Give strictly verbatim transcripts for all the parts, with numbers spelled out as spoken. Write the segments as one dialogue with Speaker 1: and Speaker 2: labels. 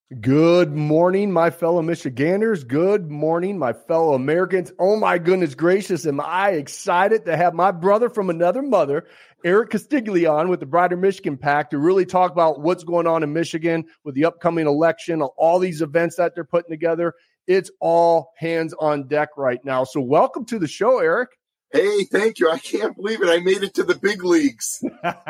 Speaker 1: Good morning, my fellow Michiganders. Good morning, my fellow Americans. Oh my goodness gracious, am I excited to have my brother from another mother, Eric Castiglione with the Brighter Michigan PAC, to really talk about what's going on in Michigan with the upcoming election, all these events that they're putting together. It's all hands on deck right now. So welcome to the show, Eric.
Speaker 2: Hey, thank you. I can't believe it. I made it to the big leagues.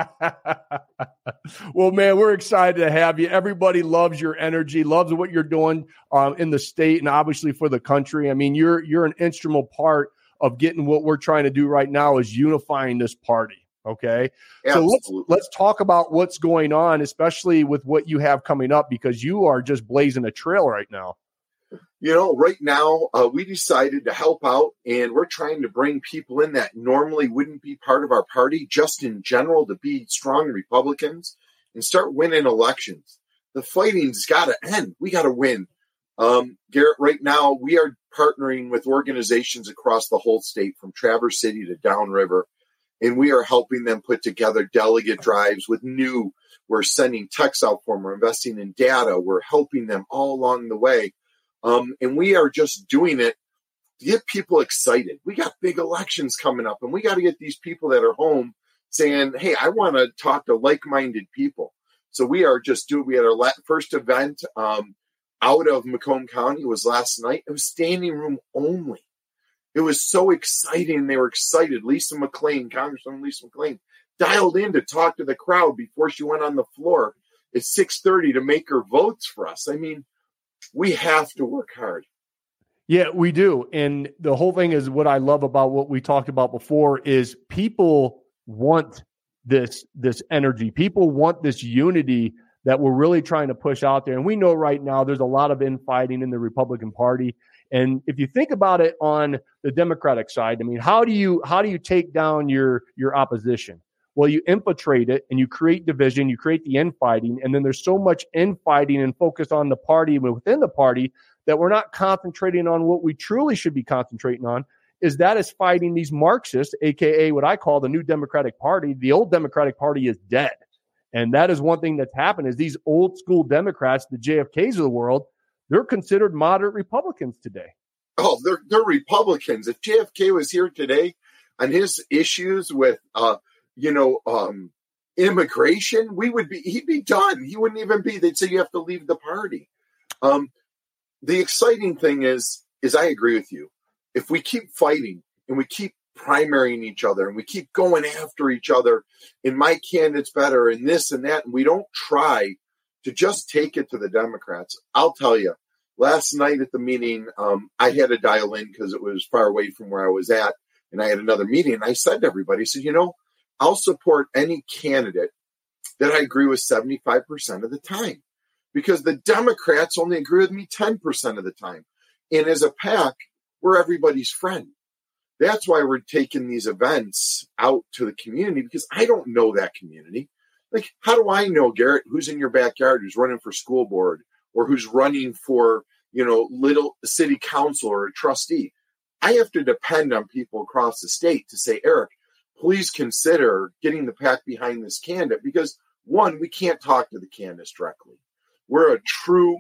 Speaker 1: Well, man, we're excited to have you. Everybody loves your energy, loves what you're doing um, in the state and obviously for the country. I mean, you're you're an instrumental part of getting what we're trying to do right now is unifying this party. Okay.
Speaker 2: Absolutely.
Speaker 1: So let's let's talk about what's going on, especially with what you have coming up, because you are just blazing a trail right now.
Speaker 2: You know, right now, uh, we decided to help out, and we're trying to bring people in that normally wouldn't be part of our party, just in general, to be strong Republicans and start winning elections. The fighting's got to end. We got to win. Um, Garrett, right now, we are partnering with organizations across the whole state, from Traverse City to Downriver, and we are helping them put together delegate drives with new. We're sending texts out for them. We're investing in data. We're helping them all along the way. Um, and we are just doing it to get people excited. We got big elections coming up, and we got to get these people that are home saying, hey, I want to talk to like-minded people. So we are just doing, we had our first event um, out of Macomb County. It was last night. It was standing room only. It was so exciting. They were excited. Lisa McClain, Congresswoman Lisa McClain, dialed in to talk to the crowd before she went on the floor at six thirty to make her votes for us. I mean, we have to work hard.
Speaker 1: Yeah, we do. And the whole thing is what I love about what we talked about before is people want this, this energy. People want this unity that we're really trying to push out there. And we know right now there's a lot of infighting in the Republican Party. And if you think about it on the Democratic side, I mean, how do you how do you take down your your opposition? Well, you infiltrate it and you create division, you create the infighting, and then there's so much infighting and focus on the party and within the party that we're not concentrating on what we truly should be concentrating on, is that is fighting these Marxists, a k a what I call the new Democratic Party. The old Democratic Party is dead. And that is one thing that's happened is these old school Democrats, the J F Ks of the world, they're considered moderate Republicans today.
Speaker 2: Oh, they're, they're Republicans. If J F K was here today on his issues with uh, – you know, um, immigration, we would be, he'd be done. He wouldn't even be, they'd say you have to leave the party. Um, the exciting thing is, is I agree with you. If we keep fighting and we keep primarying each other and we keep going after each other and my candidate's better and this and that, and we don't try to just take it to the Democrats, I'll tell you, last night at the meeting, um, I had to dial in because it was far away from where I was at. And I had another meeting and I said to everybody, I said, you know, I'll support any candidate that I agree with seventy-five percent of the time, because the Democrats only agree with me ten percent of the time. And as a PAC, we're everybody's friend. That's why we're taking these events out to the community, because I don't know that community. Like, how do I know, Garrett, who's in your backyard, who's running for school board or who's running for, you know, little city council or a trustee? I have to depend on people across the state to say, Eric, please consider getting the PAC behind this candidate, because, one, we can't talk to the candidates directly. We're a true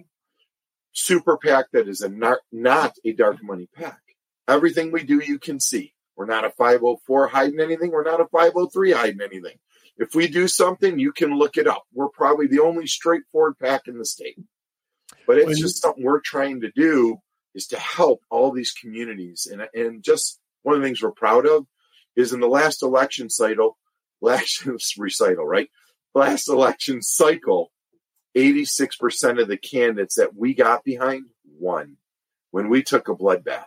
Speaker 2: super PAC that is a not, not a dark money PAC. Everything we do, you can see. We're not a five oh four hiding anything. We're not a five oh three hiding anything. If we do something, you can look it up. We're probably the only straightforward PAC in the state. But it's just something we're trying to do, is to help all these communities. And, and just one of the things we're proud of is in the last election cycle, last recital, right? Last election cycle, eighty-six percent of the candidates that we got behind won when we took a bloodbath.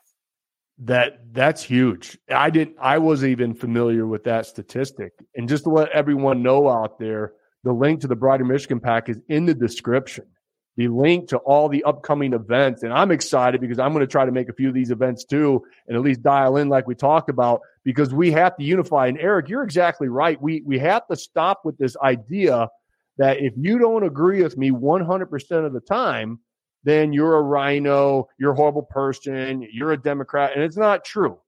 Speaker 1: That that's huge. I didn't I wasn't even familiar with that statistic. And just to let everyone know out there, the link to the Brighter Michigan PAC is in the description. The link to all the upcoming events. And I'm excited because I'm going to try to make a few of these events too, and at least dial in like we talked about, because we have to unify. And Eric, you're exactly right. We we have to stop with this idea that if you don't agree with me one hundred percent of the time, then you're a rhino, you're a horrible person, you're a Democrat. And it's not true.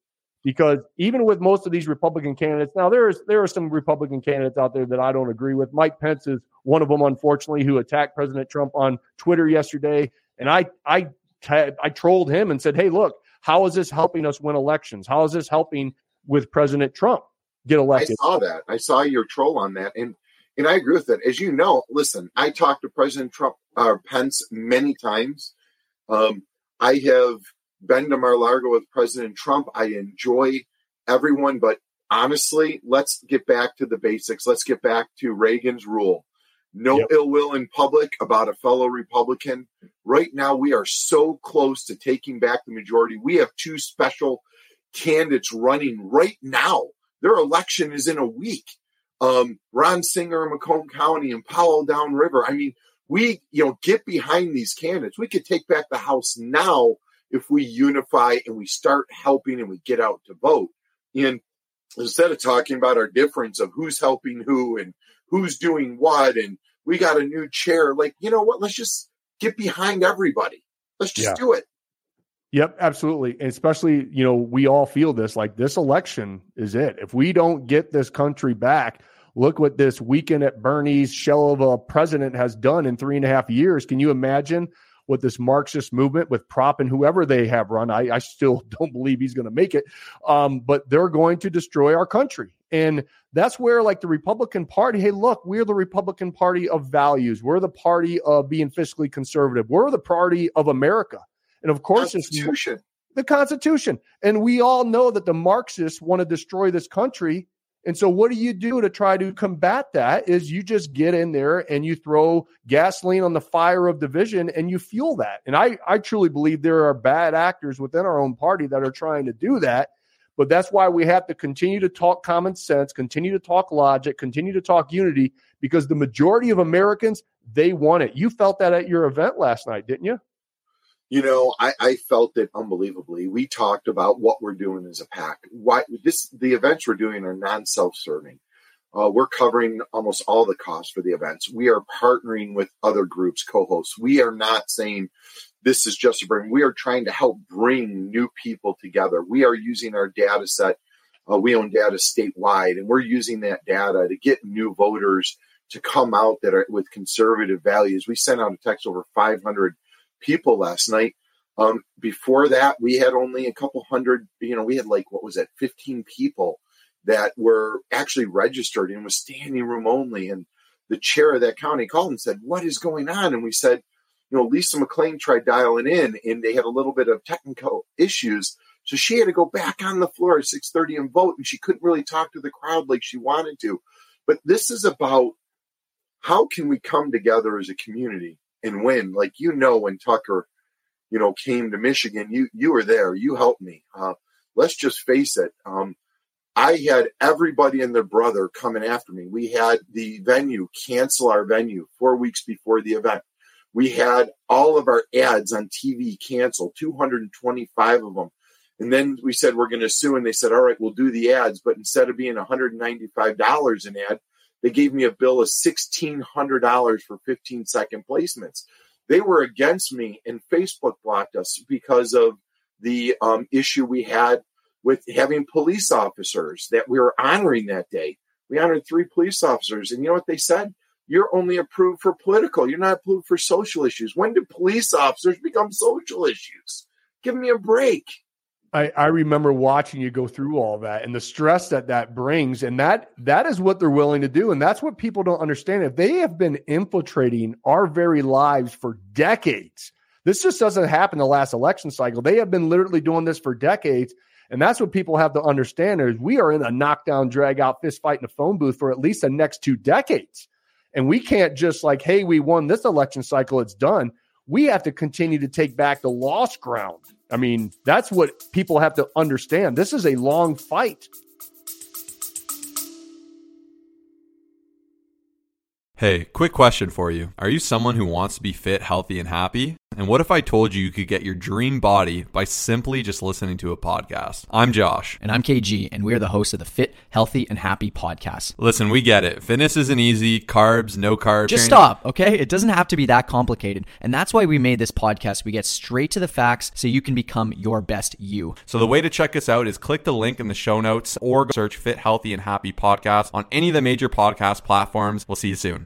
Speaker 1: because even with most of these Republican candidates, now there is there are some Republican candidates out there that I don't agree with. Mike Pence is one of them, unfortunately, who attacked President Trump on Twitter yesterday. And I I I trolled him and said, hey, look, how is this helping us win elections? How is this helping with President Trump get elected?
Speaker 2: I saw that. I saw your troll on that. And and I agree with that. As you know, listen, I talked to President Trump or uh, Pence many times. Um, I have been to Mar-a-Lago with President Trump. I enjoy everyone, but honestly, let's get back to the basics. Let's get back to Reagan's rule. No yep. ill will in public about a fellow Republican. Right now, we are so close to taking back the majority. We have two special candidates running right now. Their election is in a week. Um, Ron Singer in Macomb County and Powell Downriver. I mean, we, you know, get behind these candidates. We could take back the House now if we unify and we start helping and we get out to vote. And instead of talking about our difference of who's helping who and who's doing what, and we got a new chair, like, you know what, let's just get behind everybody. Let's just yeah. do it.
Speaker 1: Yep, absolutely. And especially, you know, we all feel this, like this election is it. If we don't get this country back, look what this weekend at Bernie's shell of a president has done in three and a half years. Can you imagine what this Marxist movement with Prop and whoever they have run? I, I still don't believe he's going to make it, um, but they're going to destroy our country. And that's where, like, the Republican Party, hey, look, we're the Republican Party of values. We're the party of being fiscally conservative. We're the party of America. And of course,
Speaker 2: Constitution.
Speaker 1: It's the Constitution. And we all know that the Marxists want to destroy this country. And so what do you do to try to combat that is you just get in there and you throw gasoline on the fire of division and you fuel that. And I, I truly believe there are bad actors within our own party that are trying to do that. But that's why we have to continue to talk common sense, continue to talk logic, continue to talk unity, because the majority of Americans, they want it. You felt that at your event last night, didn't you?
Speaker 2: You know, I, I felt it unbelievably. We talked about what we're doing as a PAC. Why this the events we're doing are non-self-serving. Uh, we're covering almost all the costs for the events. We are partnering with other groups, co-hosts. We are not saying this is just a bring. We are trying to help bring new people together. We are using our data set. Uh, we own data statewide, and we're using that data to get new voters to come out that are with conservative values. We sent out a text over five hundred people last night. Um, before that, we had only a couple hundred, you know, we had like, what was it, fifteen people that were actually registered and was standing room only. And the chair of that county called and said, what is going on? And we said, you know, Lisa McLean tried dialing in and they had a little bit of technical issues. So she had to go back on the floor at six thirty and vote. And she couldn't really talk to the crowd like she wanted to. But this is about how can we come together as a community and win? Like, you know, when Tucker, you know, came to Michigan, you you were there. You helped me. Uh, let's just face it. Um, I had everybody and their brother coming after me. We had the venue cancel our venue four weeks before the event. We had all of our ads on T V canceled, two hundred twenty-five of them. And then we said, we're going to sue. And they said, all right, we'll do the ads. But instead of being one hundred ninety-five dollars an ad, they gave me a bill of sixteen hundred dollars for fifteen second placements. They were against me, and Facebook blocked us because of the um, issue we had with having police officers that we were honoring that day. We honored three police officers. And you know what they said? You're only approved for political. You're not approved for social issues. When do police officers become social issues? Give me a break.
Speaker 1: I, I remember watching you go through all that and the stress that that brings. And that that is what they're willing to do. And that's what people don't understand. If they have been infiltrating our very lives for decades, this just doesn't happen the last election cycle. They have been literally doing this for decades. And that's what people have to understand is we are in a knockdown, drag out fist fight in a phone booth for at least the next two decades. And we can't just like, hey, we won this election cycle, it's done. We have to continue to take back the lost ground. I mean, that's what people have to understand. This is a long fight.
Speaker 3: Hey, quick question for you. Are you someone who wants to be fit, healthy, and happy? And what if I told you you could get your dream body by simply just listening to a podcast? I'm Josh.
Speaker 4: And I'm K G, and we are the hosts of the Fit, Healthy, and Happy podcast.
Speaker 3: Listen, we get it. Fitness isn't easy. Carbs, no carbs.
Speaker 4: Just stop, okay? It doesn't have to be that complicated. And that's why we made this podcast. We get straight to the facts so you can become your best you.
Speaker 3: So the way to check us out is click the link in the show notes or search Fit, Healthy, and Happy podcast on any of the major podcast platforms. We'll see you soon.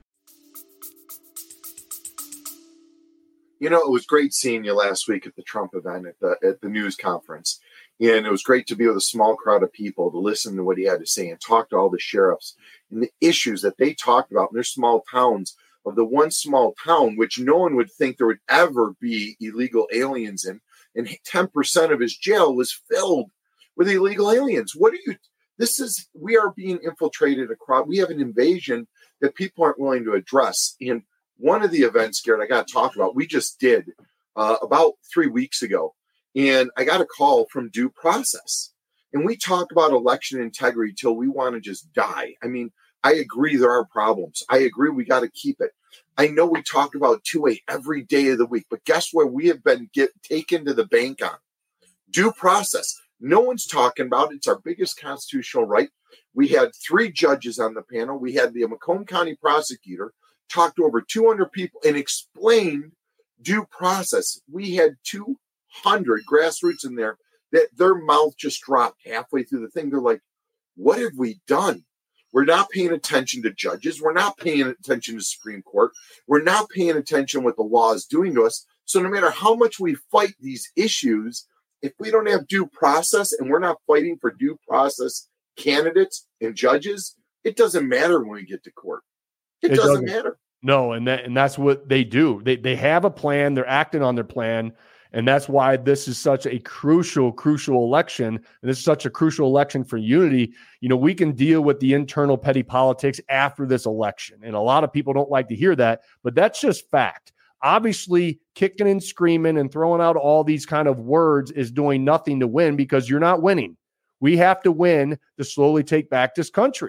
Speaker 2: You know, it was great seeing you last week at the Trump event at the at the news conference. And it was great to be with a small crowd of people to listen to what he had to say and talk to all the sheriffs and the issues that they talked about in their small towns, of the one small town which no one would think there would ever be illegal aliens in. And ten percent of his jail was filled with illegal aliens. What are you, this is, we are being infiltrated across, we have an invasion that people aren't willing to address. And one of the events, Garrett, I got to talk about, we just did uh, about three weeks ago. And I got a call from Due Process. And we talk about election integrity till we want to just die. I mean, I agree there are problems. I agree we got to keep it. I know we talk about two A every day of the week, but guess where we have been get taken to the bank on? Due process. No one's talking about it. It's our biggest constitutional right. We had three judges on the panel. We had the Macomb County prosecutor talked to over two hundred people and explained due process. We had two hundred grassroots in there that their mouth just dropped halfway through the thing. They're like, what have we done? We're not paying attention to judges. We're not paying attention to Supreme Court. We're not paying attention what the law is doing to us. So no matter how much we fight these issues, if we don't have due process and we're not fighting for due process candidates and judges, it doesn't matter when we get to court. It, it doesn't, doesn't matter.
Speaker 1: No, and that and that's what they do. They they have a plan. They're acting on their plan, and that's why this is such a crucial, crucial election. And this is such a crucial election for unity. You know, we can deal with the internal petty politics after this election, and a lot of people don't like to hear that, but that's just fact. Obviously, kicking and screaming and throwing out all these kind of words is doing nothing to win because you're not winning. We have to win to slowly take back this country.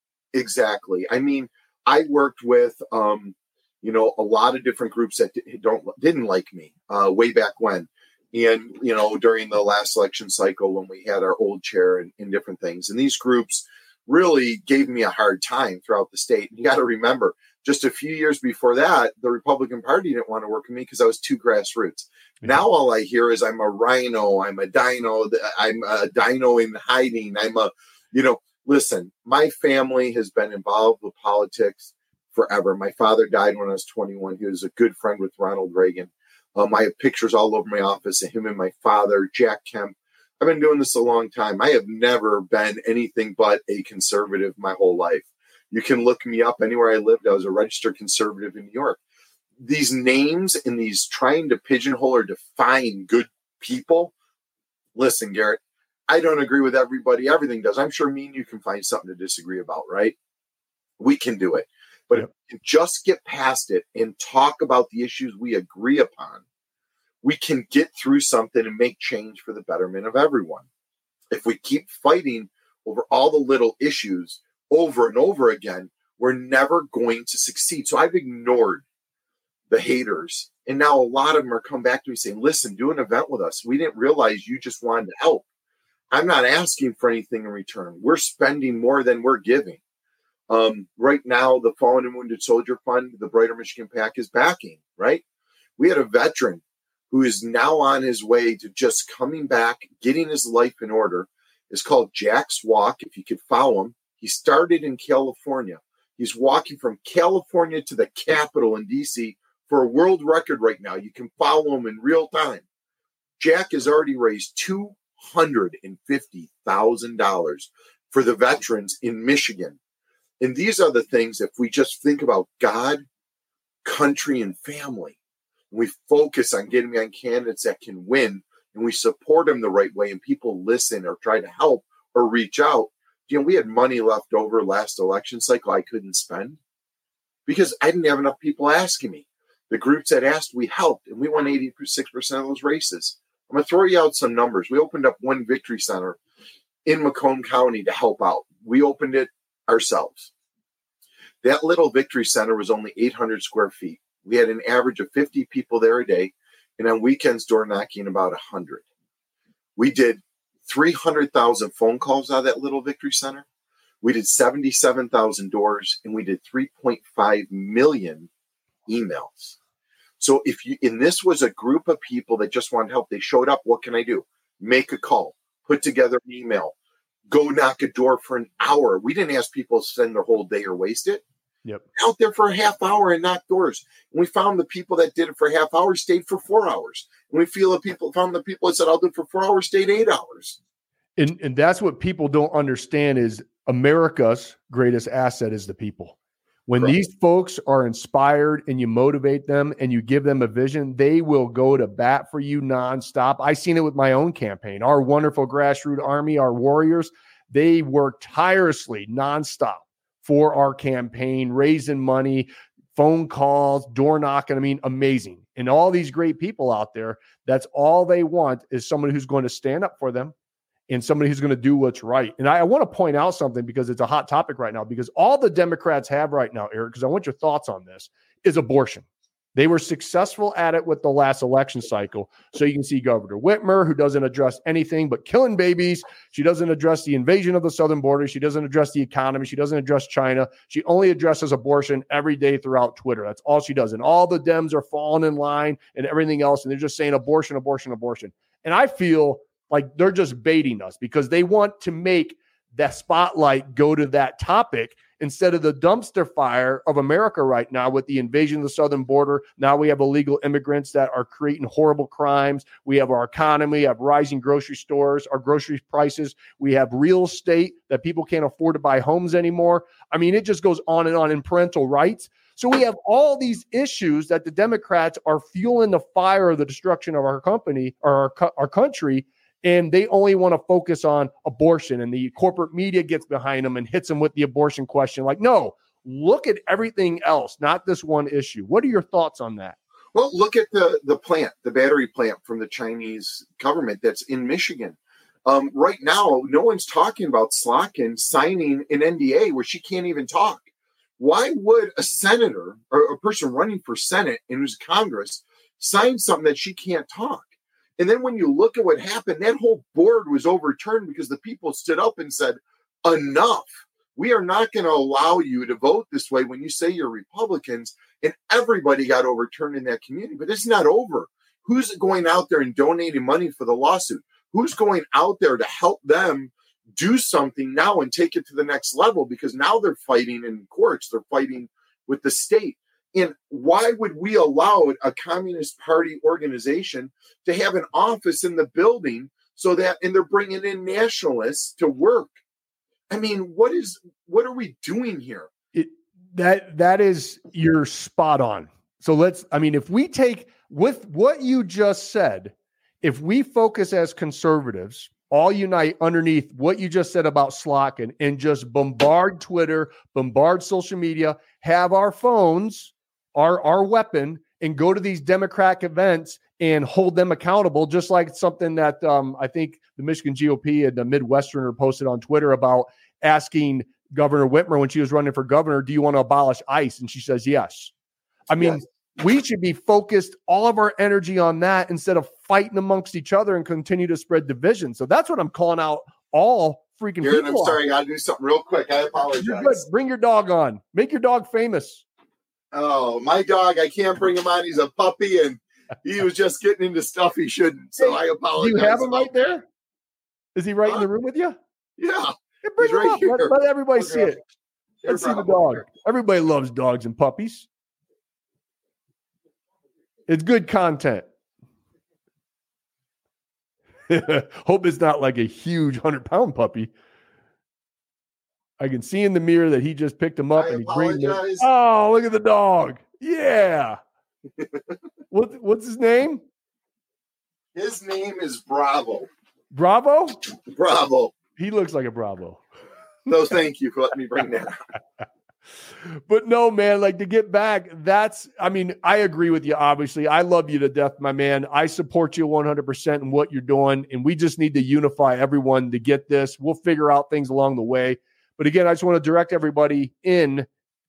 Speaker 2: Exactly. I mean, I worked with, um, you know, a lot of different groups that don't didn't like me uh, way back when. And, you know, during the last election cycle when we had our old chair and, and different things. And these groups really gave me a hard time throughout the state. And you got to remember, just a few years before that, the Republican Party didn't want to work with me because I was too grassroots. Yeah. Now all I hear is I'm a rhino, I'm a dino, I'm a dino in hiding. I'm a, you know, listen, my family has been involved with politics forever. My father died when I was twenty-one. He was a good friend with Ronald Reagan. Um, I have pictures all over my office of him and my father, Jack Kemp. I've been doing this a long time. I have never been anything but a conservative my whole life. You can look me up anywhere I lived. I was a registered conservative in New York. These names and these trying to pigeonhole or define good people. Listen, Garrett, I don't agree with everybody. Everything does. I'm sure me and you can find something to disagree about, right? We can do it. But yep. If we just get past it and talk about the issues we agree upon, we can get through something and make change for the betterment of everyone. If we keep fighting over all the little issues over and over again, we're never going to succeed. So I've ignored the haters. And now a lot of them are coming back to me saying, listen, do an event with us. We didn't realize you just wanted to help. I'm not asking for anything in return. We're spending more than we're giving. Um, right now, the Fallen and Wounded Soldier Fund, the Brighter Michigan PAC is backing, right? We had a veteran who is now on his way to just coming back, getting his life in order. It's called Jack's Walk. If you could follow him, he started in California. He's walking from California to the Capitol in D C for a world record right now. You can follow him in real time. Jack has already raised two hundred fifty thousand dollars for the veterans in Michigan. And these are the things, if we just think about God, country, and family, and we focus on getting on candidates that can win, and we support them the right way, and people listen or try to help or reach out. You know, we had money left over last election cycle I couldn't spend because I didn't have enough people asking me. The groups that asked, we helped, and we won eighty-six percent of those races. I'm going to throw you out some numbers. We opened up one victory center in Macomb County to help out. We opened it ourselves. That little victory center was only eight hundred square feet. We had an average of fifty people there a day. and on weekends door knocking about one hundred. We did three hundred thousand phone calls out of that little Victory Center. We did seventy-seven thousand doors, and we did three point five million emails. So if you, and this was a group of people that just wanted help. They showed up. What can I do? Make a call, put together an email, go knock a door for an hour. We didn't ask people to spend their whole day or waste it.
Speaker 1: Yep.
Speaker 2: Out there for a half hour and knock doors. And we found the people that did it for a half hour stayed for four hours. And we feel the people found the people that said, I'll do it for four hours, stayed eight hours.
Speaker 1: And, and that's what people don't understand is America's greatest asset is the people. When
Speaker 2: Right.
Speaker 1: these folks are inspired and you motivate them and you give them a vision, they will go to bat for you nonstop. I seen it with my own campaign. Our wonderful grassroots army, our warriors, they work tirelessly nonstop for our campaign, raising money, phone calls, door knocking. I mean, amazing. And all these great people out there, that's all they want is someone who's going to stand up for them and somebody who's going to do what's right. And I, I want to point out something because it's a hot topic right now, because all the Democrats have right now, Eric, because I want your thoughts on this, is abortion. They were successful at it with the last election cycle. So you can see Governor Whitmer, who doesn't address anything but killing babies. She doesn't address the invasion of the southern border. She doesn't address the economy. She doesn't address China. She only addresses abortion every day throughout Twitter. That's all she does. And all the Dems are falling in line and everything else. And they're just saying abortion, abortion, abortion. And I feel like they're just baiting us because they want to make the spotlight go to that topic instead of the dumpster fire of America right now with the invasion of the southern border. Now we have illegal immigrants that are creating horrible crimes. We have our economy, we have rising grocery stores, our grocery prices. We have real estate that people can't afford to buy homes anymore. I mean, it just goes on and on in parental rights. So we have all these issues that the Democrats are fueling the fire of the destruction of our company or our, our country. And they only want to focus on abortion, and the corporate media gets behind them and hits them with the abortion question. Like, no, look at everything else, not this one issue. What are your thoughts on that?
Speaker 2: Well, look at the, the plant, the battery plant from the Chinese government that's in Michigan. Um, right now, no one's talking about Slotkin signing an N D A where she can't even talk. Why would a senator or a person running for Senate in who's Congress sign something that she can't talk? And then when you look at what happened, that whole board was overturned because the people stood up and said, enough. We are not going to allow you to vote this way when you say you're Republicans. And everybody got overturned in that community. But it's not over. Who's going out there and donating money for the lawsuit? Who's going out there to help them do something now and take it to the next level? Because now they're fighting in courts. They're fighting with the state. And why would we allow a Communist Party organization to have an office in the building so that, and they're bringing in nationalists to work? I mean, what is, what are we doing here?
Speaker 1: It, that, that is, you're spot on. So let's, I mean, if we take with what you just said, if we focus as conservatives, all unite underneath what you just said about Slotkin and just bombard Twitter, bombard social media, have our phones, our, our weapon, and go to these Democratic events and hold them accountable, just like something that um, I think the Michigan G O P and the Midwesterner posted on Twitter about asking Governor Whitmer when she was running for governor, do you want to abolish ICE? And she says, yes. I mean, yes. We should be focused all of our energy on that instead of fighting amongst each other and continue to spread division. So that's what I'm calling out all freaking
Speaker 2: Jared,
Speaker 1: people.
Speaker 2: I'm sorry, I got to do something real quick. I apologize.
Speaker 1: You're good. Bring your dog on. Make your dog famous.
Speaker 2: Oh, my dog, I can't bring him on. He's a puppy, and he was just getting into stuff he shouldn't. So I apologize.
Speaker 1: Do you have him right there? Is he right huh? in the room with you?
Speaker 2: Yeah.
Speaker 1: Hey, bring
Speaker 2: He's
Speaker 1: him
Speaker 2: right
Speaker 1: up.
Speaker 2: here.
Speaker 1: Let, let everybody see it.
Speaker 2: Here,
Speaker 1: Let's see the dog. Everybody loves dogs and puppies. It's good content. Hope it's not like a huge hundred-pound puppy. I can see in the mirror that he just picked him up
Speaker 2: I
Speaker 1: and he
Speaker 2: apologize.
Speaker 1: brings him. Oh, look at the dog. Yeah. what, what's his name?
Speaker 2: His name is Bravo.
Speaker 1: Bravo?
Speaker 2: Bravo.
Speaker 1: He looks like a Bravo.
Speaker 2: No, thank you for letting me bring that up.
Speaker 1: But no, man, like to get back, that's, I mean, I agree with you, obviously. I love you to death, my man. I support you one hundred percent in what you're doing, and we just need to unify everyone to get this. We'll figure out things along the way. But again, I just want to direct everybody in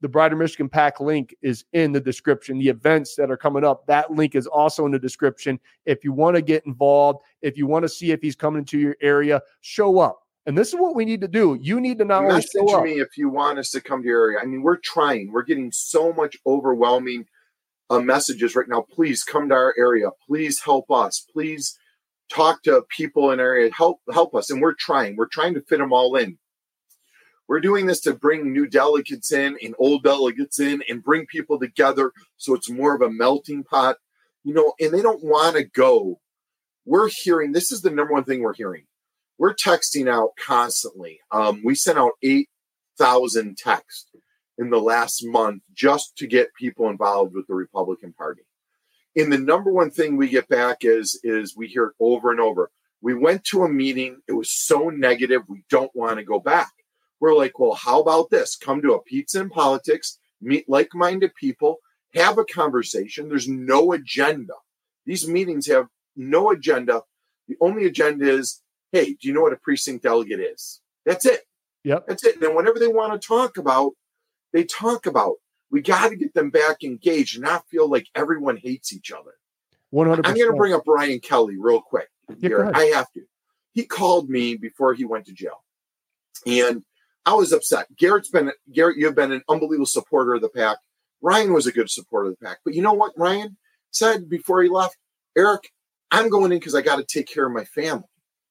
Speaker 1: the Brighter Michigan PAC link is in the description. The events that are coming up, that link is also in the description. If you want to get involved, if you want to see if he's coming to your area, show up. And this is what we need to do. You need to not only show
Speaker 2: Message
Speaker 1: up.
Speaker 2: me if you want us to come to your area. I mean, we're trying. We're getting so much overwhelming uh, messages right now. Please come to our area. Please help us. Please talk to people in our area. Help, help us. And we're trying. We're trying to fit them all in. We're doing this to bring new delegates in and old delegates in and bring people together so it's more of a melting pot, you know, and they don't want to go. We're hearing, this is the number one thing we're hearing. We're texting out constantly. Um, we sent out eight thousand texts in the last month just to get people involved with the Republican Party. And the number one thing we get back is, is we hear it over and over. We went to a meeting. It was so negative. We don't want to go back. We're like, well, how about this? Come to a Pizza and Politics, meet like-minded people, have a conversation. There's no agenda. These meetings have no agenda. The only agenda is, hey, do you know what a precinct delegate is? That's it.
Speaker 1: Yep.
Speaker 2: That's it. And then whatever they want to talk about, they talk about. We got to get them back engaged and not feel like everyone hates each other.
Speaker 1: one hundred percent.
Speaker 2: I'm going to bring up Brian Kelly real quick.
Speaker 1: Yeah, go ahead.
Speaker 2: I have to. He called me before he went to jail. And I was upset. Garrett's been, Garrett, you've been an unbelievable supporter of the PAC. Ryan was a good supporter of the PAC. But you know what Ryan said before he left? Eric, I'm going in because I got to take care of my family.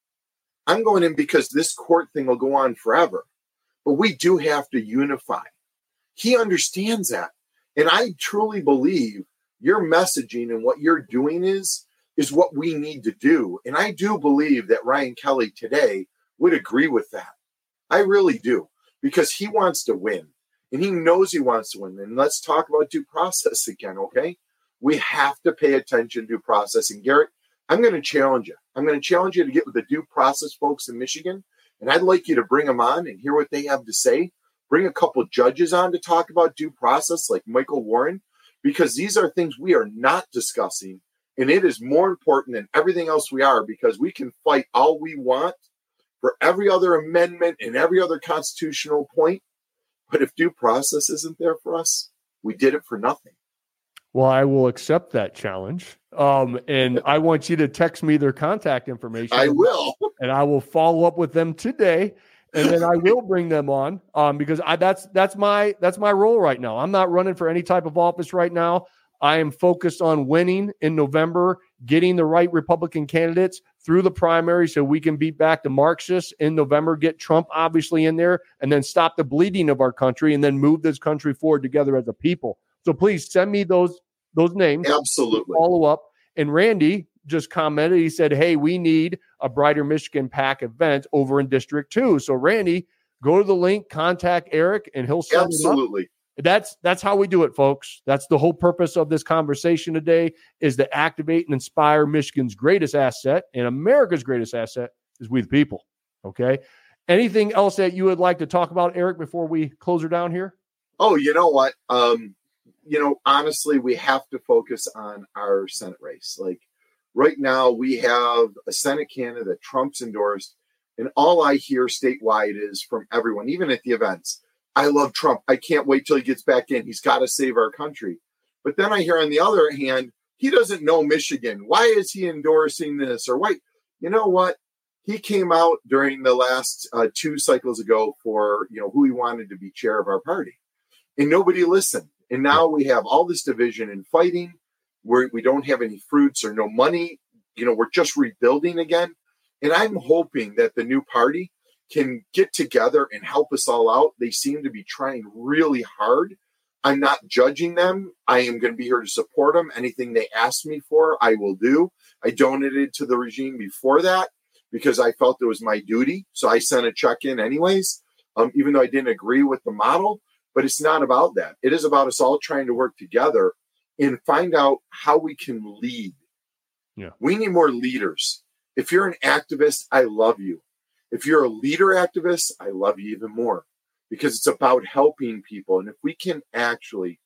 Speaker 2: I'm going in because this court thing will go on forever. But we do have to unify. He understands that. And I truly believe your messaging and what you're doing is, is what we need to do. And I do believe that Ryan Kelly today would agree with that. I really do, because he wants to win and he knows he wants to win. And let's talk about due process again. Okay. We have to pay attention to due process. And Garrett, I'm going to challenge you. I'm going to challenge you to get with the due process folks in Michigan. And I'd like you to bring them on and hear what they have to say. Bring a couple judges on to talk about due process like Michael Warren, because these are things we are not discussing. And it is more important than everything else we are, because we can fight all we want for every other amendment and every other constitutional point. But if due process isn't there for us, we did it for nothing.
Speaker 1: Well, I will accept that challenge. Um, and I want you to text me their contact information.
Speaker 2: I will.
Speaker 1: And I will follow up with them today. And then I will bring them on um, because I, that's that's my that's my role right now. I'm not running for any type of office right now. I am focused on winning in November, getting the right Republican candidates through the primary so we can beat back the Marxists in November, get Trump obviously in there, and then stop the bleeding of our country and then move this country forward together as a people. So please send me those those names.
Speaker 2: Absolutely.
Speaker 1: Follow up. And Randy just commented, he said, hey, we need a Brighter Michigan PAC event over in District two. So Randy, go to the link, contact Eric, and he'll set
Speaker 2: Absolutely.
Speaker 1: it up. That's that's how we do it, folks. That's the whole purpose of this conversation today, is to activate and inspire Michigan's greatest asset and America's greatest asset is we the people. Okay. Anything else that you would like to talk about, Eric, before we close her down here?
Speaker 2: Oh, you know what? Um, you know, honestly, we have to focus on our Senate race. Like right now, we have a Senate candidate that Trump's endorsed, and all I hear statewide is from everyone, even at the events, I love Trump. I can't wait till he gets back in. He's got to save our country. But then I hear on the other hand, he doesn't know Michigan. Why is he endorsing this? Or why? You know what? He came out during the last uh, two cycles ago for, you know, who he wanted to be chair of our party. And nobody listened. And now we have all this division and fighting where we don't have any fruits or no money. You know, we're just rebuilding again. And I'm hoping that the new party can get together and help us all out. They seem to be trying really hard. I'm not judging them. I am going to be here to support them. Anything they ask me for, I will do. I donated to the regime before that because I felt it was my duty. So I sent a check in anyways, um, even though I didn't agree with the model. But it's not about that. It is about us all trying to work together and find out how we can lead.
Speaker 1: Yeah.
Speaker 2: We need more leaders. If you're an activist, I love you. If you're a leader activist, I love you even more, because it's about helping people. And if we can actually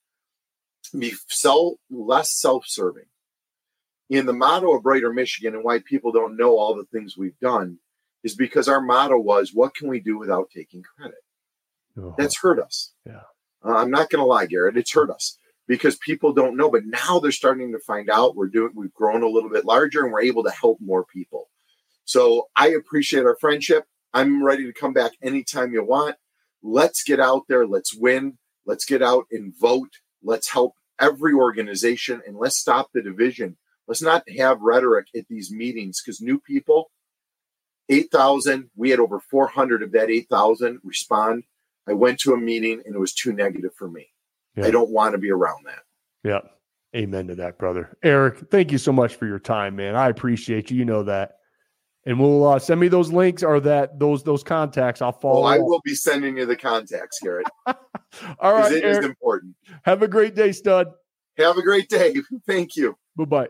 Speaker 2: be self, less self-serving, in the motto of Brighter Michigan, and why people don't know all the things we've done, is because our motto was, what can we do without taking credit?
Speaker 1: Oh.
Speaker 2: That's hurt us.
Speaker 1: Yeah.
Speaker 2: Uh, I'm not going to lie, Garrett, it's hurt us because people don't know, but now they're starting to find out. We're doing, we've grown a little bit larger and we're able to help more people. So I appreciate our friendship. I'm ready to come back anytime you want. Let's get out there. Let's win. Let's get out and vote. Let's help every organization and let's stop the division. Let's not have rhetoric at these meetings because new people, eight thousand, we had over four hundred of that eight thousand respond. I went to a meeting and it was too negative for me. Yeah. I don't want to be around that.
Speaker 1: Yeah. Amen to that, brother. Eric, thank you so much for your time, man. I appreciate you. You know that. And we'll uh, send me those links or that those those contacts. I'll follow.
Speaker 2: Well, I will be sending you the contacts, Garrett.
Speaker 1: All right,
Speaker 2: it
Speaker 1: Eric,
Speaker 2: is important.
Speaker 1: Have a great day, stud.
Speaker 2: Have a great day. Thank you.
Speaker 1: Bye-bye.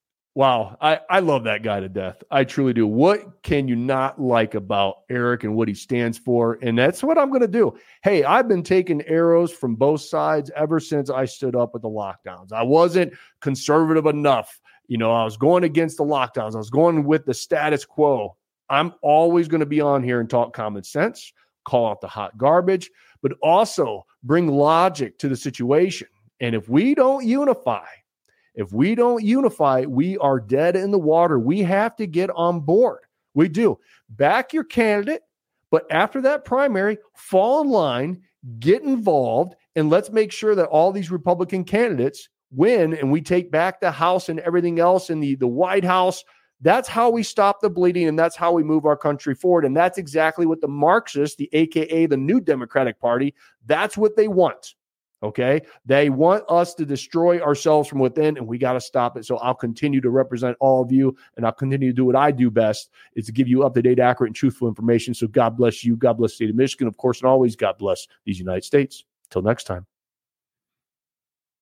Speaker 1: Wow, I, I love that guy to death. I truly do. What can you not like about Eric and what he stands for? And that's what I'm going to do. Hey, I've been taking arrows from both sides ever since I stood up with the lockdowns. I wasn't conservative enough. You know, I was going against the lockdowns. I was going with the status quo. I'm always going to be on here and talk common sense, call out the hot garbage, but also bring logic to the situation. And if we don't unify, if we don't unify, we are dead in the water. We have to get on board. We do. Back your candidate, but after that primary, fall in line, get involved, and let's make sure that all these Republican candidates win and we take back the House and everything else in the, the White House. That's how we stop the bleeding, and that's how we move our country forward. And that's exactly what the Marxists, the A K A the New Democratic Party, that's what they want. Okay? They want us to destroy ourselves from within, and we got to stop it. So I'll continue to represent all of you, and I'll continue to do what I do best, is to give you up-to-date, accurate, and truthful information. So God bless you. God bless the state of Michigan, of course, and always God bless these United States. Till next time.